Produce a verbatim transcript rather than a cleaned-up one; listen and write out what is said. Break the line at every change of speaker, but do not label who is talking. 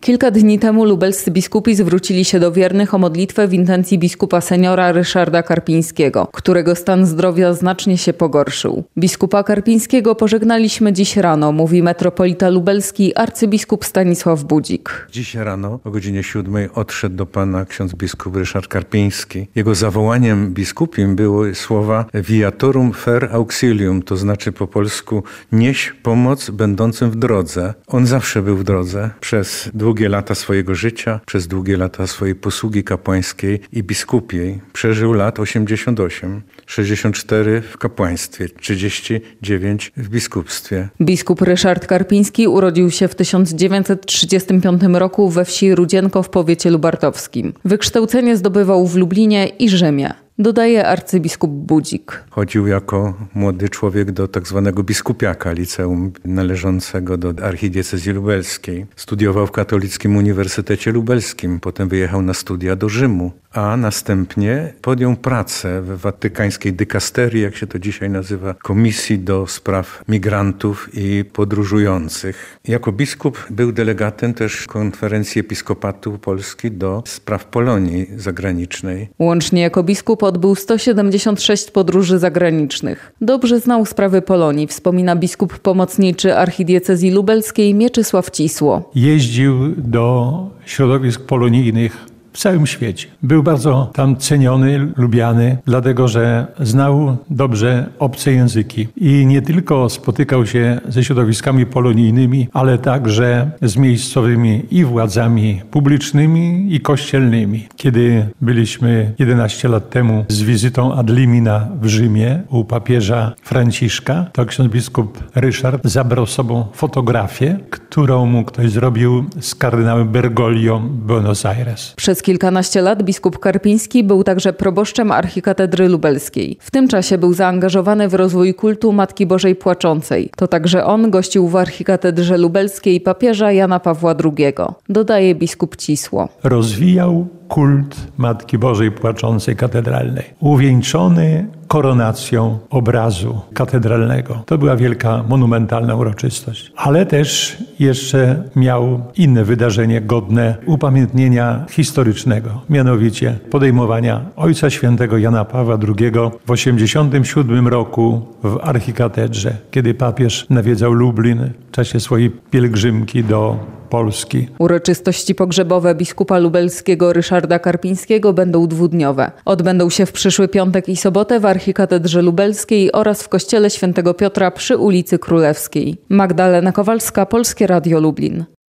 Kilka dni temu lubelscy biskupi zwrócili się do wiernych o modlitwę w intencji biskupa seniora Ryszarda Karpińskiego, którego stan zdrowia znacznie się pogorszył. Biskupa Karpińskiego pożegnaliśmy dziś rano, mówi metropolita lubelski arcybiskup Stanisław Budzik.
Dziś rano o godzinie siódmej odszedł do Pana ksiądz biskup Ryszard Karpiński. Jego zawołaniem biskupim były słowa viatorum fer auxilium, to znaczy po polsku nieś pomoc będącym w drodze. On zawsze był w drodze przez długie lata swojego życia, przez długie lata swojej posługi kapłańskiej i biskupiej. Przeżył lat osiemdziesiąt osiem, sześćdziesiąt cztery w kapłaństwie, trzydzieści dziewięć w biskupstwie.
Biskup Ryszard Karpiński urodził się w tysiąc dziewięćset trzydziestym piątym roku we wsi Rudzienko w powiecie lubartowskim. Wykształcenie zdobywał w Lublinie i Rzymie. Dodaje arcybiskup Budzik.
Chodził jako młody człowiek do tak zwanego biskupiaka, liceum należącego do archidiecezji lubelskiej. Studiował w Katolickim Uniwersytecie Lubelskim, potem wyjechał na studia do Rzymu, a następnie podjął pracę w watykańskiej dykasterii, jak się to dzisiaj nazywa, Komisji do Spraw Migrantów i Podróżujących. Jako biskup był delegatem też Konferencji Episkopatu Polski do spraw Polonii zagranicznej.
Łącznie jako biskup odbył sto siedemdziesiąt sześć podróży zagranicznych. Dobrze znał sprawy Polonii, wspomina biskup pomocniczy archidiecezji lubelskiej Mieczysław Cisło.
Jeździł do środowisk polonijnych w całym świecie. Był bardzo tam ceniony, lubiany, dlatego że znał dobrze obce języki. I nie tylko spotykał się ze środowiskami polonijnymi, ale także z miejscowymi i władzami publicznymi i kościelnymi. Kiedy byliśmy jedenaście lat temu z wizytą ad limina w Rzymie u papieża Franciszka, to ksiądz biskup Ryszard zabrał z sobą fotografię, którą mu ktoś zrobił z kardynałem Bergoglią w Buenos Aires.
Przez kilkanaście lat biskup Karpiński był także proboszczem archikatedry lubelskiej. W tym czasie był zaangażowany w rozwój kultu Matki Bożej Płaczącej. To także on gościł w archikatedrze lubelskiej papieża Jana Pawła drugiego. Dodaje biskup Cisło.
Rozwijał kult Matki Bożej Płaczącej katedralnej, uwieńczony koronacją obrazu katedralnego. To była wielka, monumentalna uroczystość. Ale też jeszcze miał inne wydarzenie godne upamiętnienia historycznego, mianowicie podejmowania Ojca Świętego Jana Pawła drugiego w osiemdziesiątym siódmym roku w archikatedrze, kiedy papież nawiedzał Lublin w czasie swojej pielgrzymki do Polski.
Uroczystości pogrzebowe biskupa lubelskiego Ryszarda Karpińskiego będą dwudniowe. Odbędą się w przyszły piątek i sobotę w archikatedrze lubelskiej oraz w kościele Świętego Piotra przy ulicy Królewskiej. Magdalena Kowalska, Polskie Radio Lublin.